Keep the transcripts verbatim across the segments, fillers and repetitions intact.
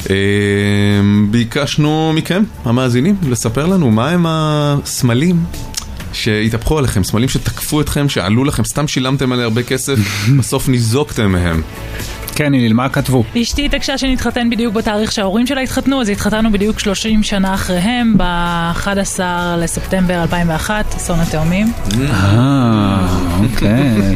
ביקשנו מכם, המאזינים, לספר לנו מה הם הסמלים שהתהפכו עליכם, סמלים שתקפו אתכם, שעלו לכם, סתם שילמתם עליה הרבה כסף, בסוף ניזוקתם מהם. כן, איליל, מה כתבו? אשתי התעקשה שנתחתן בדיוק בתאריך שההורים שלה התחתנו, אז התחתנו בדיוק שלושים שנה אחריהם, ב-אחד עשר לספטמבר אלפיים ואחת, אסון התאומים. אה, אוקיי.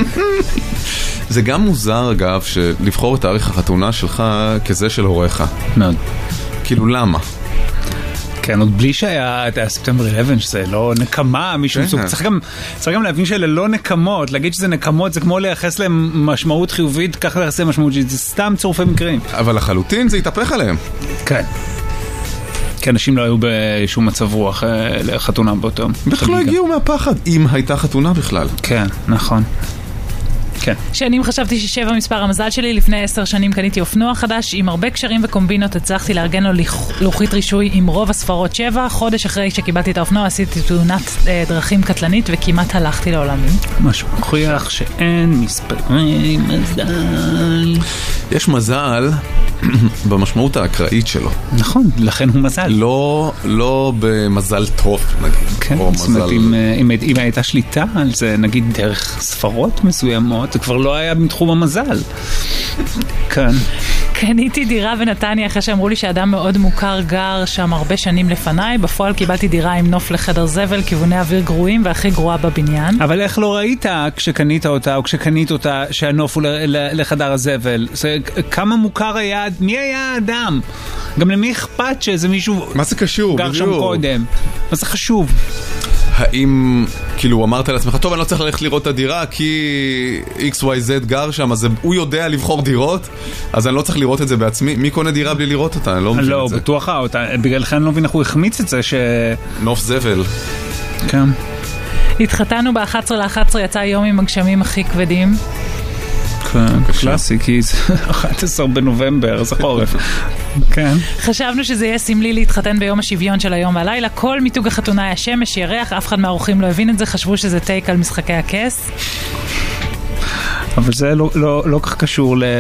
זה גם מוזר, אגב, שלבחור את תאריך החתונה שלך כזה של הוריך. מאוד. כאילו, למה? כן, עוד בלי שהיה את הספטמבר אחת עשר, שזה לא נקמה, משום סוג. צריך גם, צריך גם להבין שאלה לא נקמות. להגיד שזה נקמות, זה כמו לייחס להם משמעות חיובית, כך לייחס להם משמעות, זה סתם צירופי מקרים. אבל לחלוטין זה יתהפך עליהם. כן. כי אנשים לא היו בשום מצב רוח לחתונה באותו. בכלל לא הגיעו מהפחד, אם הייתה חתונה בכלל. כן, נכון. כן. שנים חשבתי ששבע מספר המזל שלי, לפני עשר שנים קניתי אופנוע חדש, עם הרבה קשרים וקומבינות הצלחתי לארגן לו לוחית רישוי עם רוב הספרות שבע, חודש אחרי שקיבלתי את האופנוע עשיתי תאונת אה, דרכים קטלנית וכמעט הלכתי לעולמי. משהו מוכיח שאין מספרי מזל. יש מזל במשמעות האקראית שלו. נכון, לכן הוא מזל. לא, לא במזל טוב, נגיד. כן, או זאת אומרת, מזל... אם, אם, אם הייתה שליטה על זה, נגיד דרך ספרות מסוימות, זה כבר לא היה בתחום המזל. כן. קניתי דירה בנתניה אחרי שאמרו לי שאדם מאוד מוכר גר שם הרבה שנים לפניי. בפועל קיבלתי דירה עם נוף לחדר זבל, כיווני אוויר גרועים והכי גרועה בבניין. אבל איך לא ראית כשקנית אותה או כשקנית אותה שהנוף הוא לחדר הזבל? זה, כמה מוכר היה, מי היה האדם? גם למי אכפת שאיזה מישהו מה זה קשור? גר בדיוק. שם קודם? מה זה חשוב? האם, כאילו, אמרת לעצמך, טוב, אני לא צריך ללכת לראות את הדירה, כי אקס וואי זד גר שם, אז הוא יודע לבחור דירות, אז אני לא צריך לראות את זה בעצמי. מי קונה דירה בלי לראות אותה? אני לא מבין לא, את זה. בטוח, בגללכן אני לא מבין איך הוא החמיץ את זה ש... נוף זבל. כן. התחתנו ב-אחת עשרה לאחת עשרה, יצא יום עם הגשמים הכי כבדים. כן, קלאסי, כי זה אחד עשר בנובמבר, זה חורף. כן. חשבנו שזה יהיה סמלי להתחתן ביום השוויון של היום והלילה. כל מיתוג החתונה היה שמש, ירח, אף אחד מהאורחים לא הבין את זה, חשבו שזה טייק על משחקי הכס. אבל זה לא, לא, לא כך קשור ל...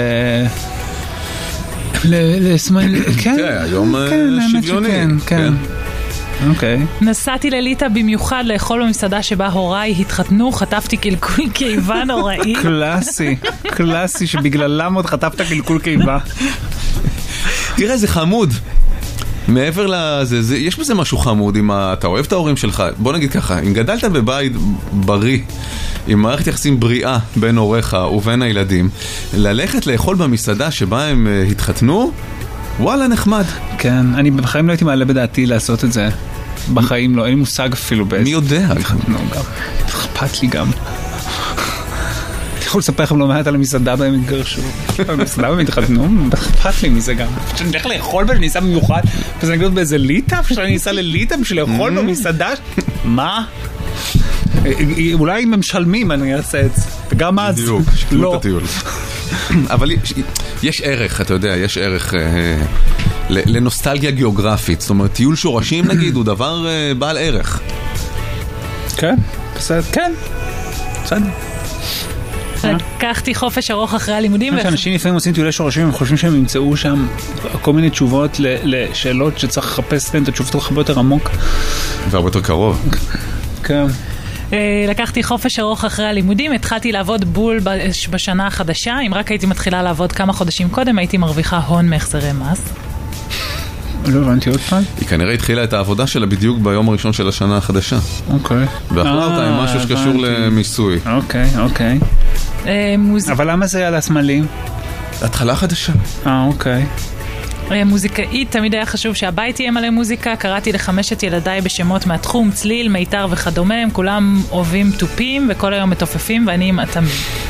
לסמל... כן, היום שוויוני. כן. אוקיי. נסעתי לליטה במיוחד לאכול במסעדה שבה הוריי התחתנו, חטפתי קלקול קיבה נוראי. קלאסי, קלאסי שבגללם עוד חטפת קלקול קיבה. תראה, זה חמוד. מעבר לזה, זה, יש בזה משהו חמוד, אם אתה אוהב את ההורים שלך, בוא נגיד ככה, אם גדלת בבית בריא, עם מערכת יחסים בריאה בין הוריך ובין הילדים, ללכת לאכול במסעדה שבה הם התחתנו, וואלה, נחמד. כן, אני בחיים לא הייתי מעלה בדעתי לעשות את זה. בחיים לא, אין לי מושג אפילו באיזה. מי יודע? לא, גם. אכפת לי גם. אני יכול לספר לכם לא מעט על המסעדה בהם התגרשו. המסעדה בהם התחתנו, אכפת לי מזה גם. שאני הולך לאכול בה, אני ניסה במיוחד, וזה נגיד באיזה ליטה, שאני ניסה לליטה בשביל לאכול במסעדה. מה? אולי אם הם משלמים אני אעשה את זה. וגם אז. בדיוק, שקלו את הטיול. אבל יש ערך, אתה יודע, יש ערך לנוסטלגיה גיאוגרפית. זאת אומרת, טיול שורשים נגיד הוא דבר בעל ערך. כן, בסדר, כן. בסדר. לקחתי חופש ארוך אחרי הלימודים. אנשים לפעמים עושים טיולי שורשים, הם חושבים שהם ימצאו שם כל מיני תשובות לשאלות שצריך לחפש להם את התשובות הרבה יותר עמוק. והרבה יותר קרוב. כן. לקחתי חופש ארוך אחרי הלימודים, התחלתי לעבוד בול בשנה החדשה. אם רק הייתי מתחילה לעבוד כמה חודשים קודם, הייתי מרוויחה הון מהחזרי מס. לא הבנתי עוד פעם. היא כנראה התחילה את העבודה שלה בדיוק ביום הראשון של השנה החדשה. אוקיי. ואכלה אותה עם משהו שקשור למיסוי. אוקיי, אוקיי. אבל למה זה על הסמלים? התחלה חדשה. אה, אוקיי. מוזיקאית, תמיד היה חשוב שהבית יהיה מלא מוזיקה. קראתי לחמשת ילדיי בשמות מהתחום, צליל, מיתר וכדומה. הם כולם אוהבים טופים וכל היום מתופפים, ואני עם אטמים.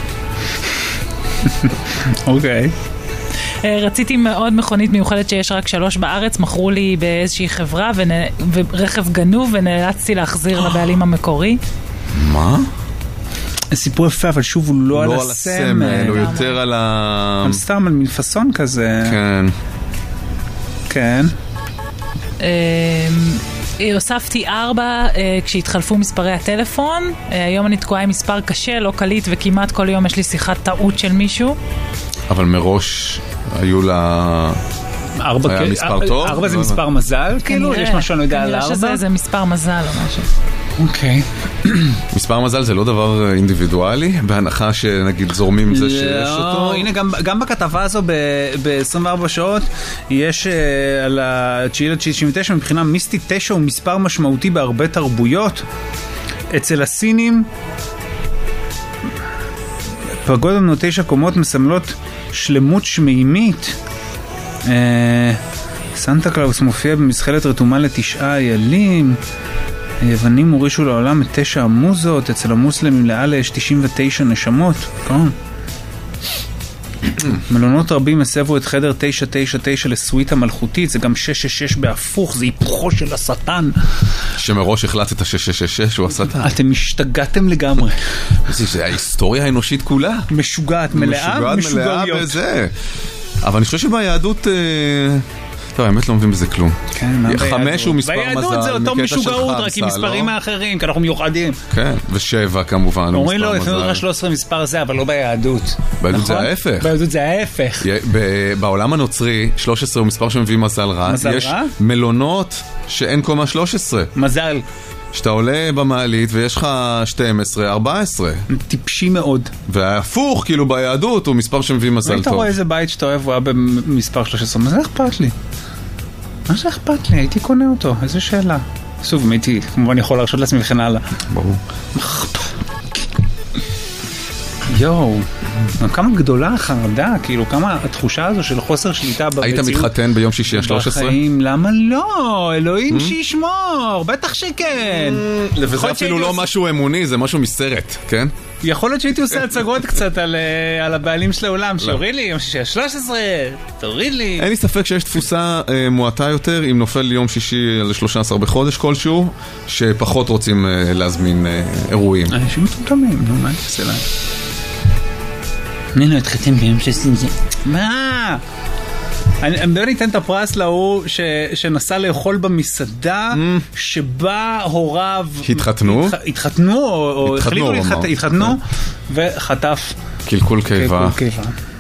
אוקיי. רציתי מאוד מכונית מיוחדת שיש רק שלוש בארץ, מכרו לי באיזושהי חברה ורכב גנוב ונאלצתי להחזיר לבעלים המקורי. מה? סיפור יפה, אבל שוב הוא לא על הסמל, הוא יותר על ה... על סתם, על מפסון כזה. כן. כן. הוספתי ארבע כשהתחלפו מספרי הטלפון. היום אני תקועה עם מספר קשה, לא קליט, וכמעט כל יום יש לי שיחת טעות של מישהו. אבל מראש היו לה ארבע, היה מספר טוב? ארבע זה מספר מזל? כאילו, יש משהו אני יודע על כנראה שזה ארבע? זה מספר מזל או משהו. אוקיי. מספר מזל זה לא דבר אינדיבידואלי, בהנחה שנגיד זורמים עם זה שיש אותו. הנה, גם בכתבה הזו ב-עשרים וארבע שעות, יש על ה-תשיעי לתשיעי תשעים ותשע, מבחינה מיסטית תשע הוא מספר משמעותי בהרבה תרבויות. אצל הסינים, פגוד בנות תשע קומות מסמלות שלמות שמימית. סנטה קלאוס מופיע במזחלת רתומה לתשעה איילים. היוונים הורישו לעולם את תשע המוזות, אצל המוסלמים לאלה יש תשעים ותשע נשמות. כן. מלונות רבים הסבו את חדר תשע תשע תשע לסוויטה מלכותית, זה גם שש שש שש בהפוך, זה היפוכו של השטן. שמראש החלט את ה-שש שש שש הוא השטן. אתם משתגעתם לגמרי. זה ההיסטוריה האנושית כולה. משוגעת, מלאה, משוגעיות. אבל אני חושב שביהדות... טוב, האמת לא מבין בזה כלום. חמש הוא מספר מזל. ביהדות זה אותו משוגעות, רק עם מספרים האחרים, כי אנחנו מיוחדים. כן, ושבע כמובן. אומרים לו, לפעמים לך שלוש עשרה מספר זה, אבל לא ביהדות. ביהדות זה ההפך. ביהדות זה ההפך. בעולם הנוצרי, שלוש עשרה הוא מספר שמביא מזל רע. מזל רע? יש מלונות שאין קומה שלוש עשרה. מזל. שאתה עולה במעלית ויש לך שתים עשרה, ארבע עשרה. טיפשי מאוד. וההפוך, כאילו ביהדות, הוא מספר שמביא מזל טוב. היית רואה איזה בית שאתה אוהב, הוא היה במספר שלוש עשרה, מה זה אכפת לי? מה זה אכפת לי? הייתי קונה אותו, איזו שאלה. שוב, אם הייתי, כמובן יכול להרשות לעצמי וכן הלאה. ברור. יואו, כמה גדולה החרדה, כאילו כמה התחושה הזו של חוסר שליטה במציאות. היית מתחתן ביום שישי ה-שלוש עשרה? בחיים, למה לא? אלוהים שישמור, בטח שכן. וזה אפילו לא משהו אמוני, זה משהו מסרט, כן? יכול להיות שהייתי עושה הצגות קצת על, על הבעלים של העולם, שיוריד לי יום שישי ה-שלוש עשרה, תוריד לי. אין לי ספק שיש תפוסה אה, מועטה יותר, אם נופל יום שישי ל-שלושה עשר בחודש כלשהו, שפחות רוצים אה, להזמין אה, אירועים. אנשים מטומטמים, נו, מה אני אעשה להם? אני לא התחתן ביום שעשיתי זה. מה? אני בוא ניתן את הפרס להוא שנסע לאכול במסעדה שבה הוריו התחתנו? התחתנו או החליטו להתחתנו וחטף קלקול קיבה. קלקול קיבה.